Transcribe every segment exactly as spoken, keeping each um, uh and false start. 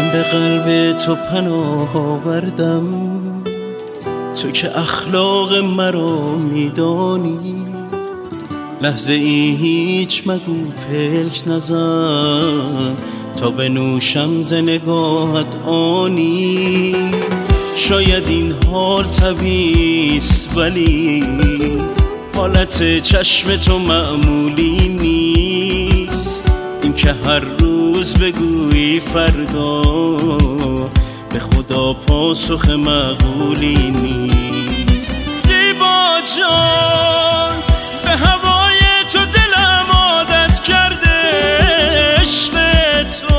به قلب تو پناه آوردم، تو که اخلاق مرا میدانی. لحظه ای هیچ مگو پلک نزن، تا بنوشم ز نگاهت آنی. شاید این حال طبیعیست ولی حالت چشم تو معمولی نیست. این که هر روز بگویی فردا، به خدا پاسخ معقولی نیست. زیبا جان به هوای تو دلم عادت کرده، عشق تو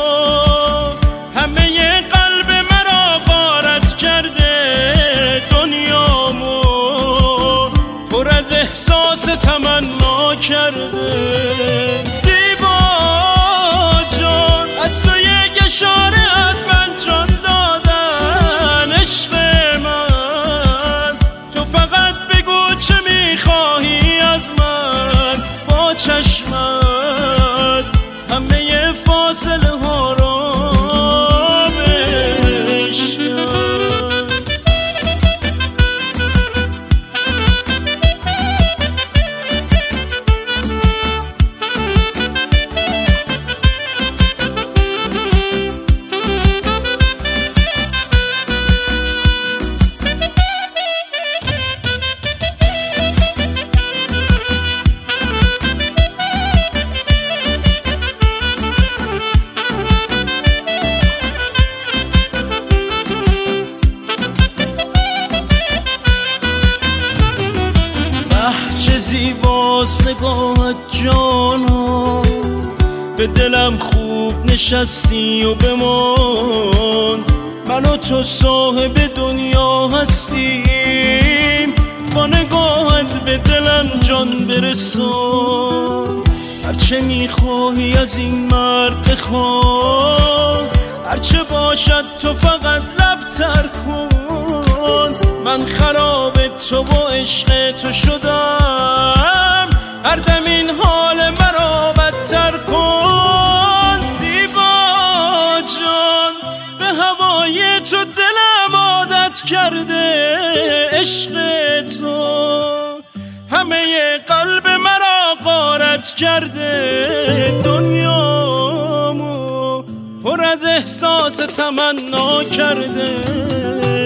همه قلب مرا غارت کرده. دنیامو پر از احساس تمنا کرده. زیبا جان از تو یک اشاره‌ات من جان دادن. عشق من تو فقط بگو چه میخواهی از من. با چشمت همه فاصله ها را چه زیباست نگاهت جانا، به دلم خوب نشستی و بمان. من و تو صاحب دنیا هستیم، با نگاهت به دلم جان برسان. هرچه میخواهی از این مرد بخواه، هرچه باشد تو فقط لب تر کن. من خراب تو با عشق تو شدم، هر دم این حال مرا بدتر کن. زیبا جان به هوای تو دلم عادت کرده. عشق تو همه قلب مرا غارت کرده. دنیامو پر از احساس تمنا کرده.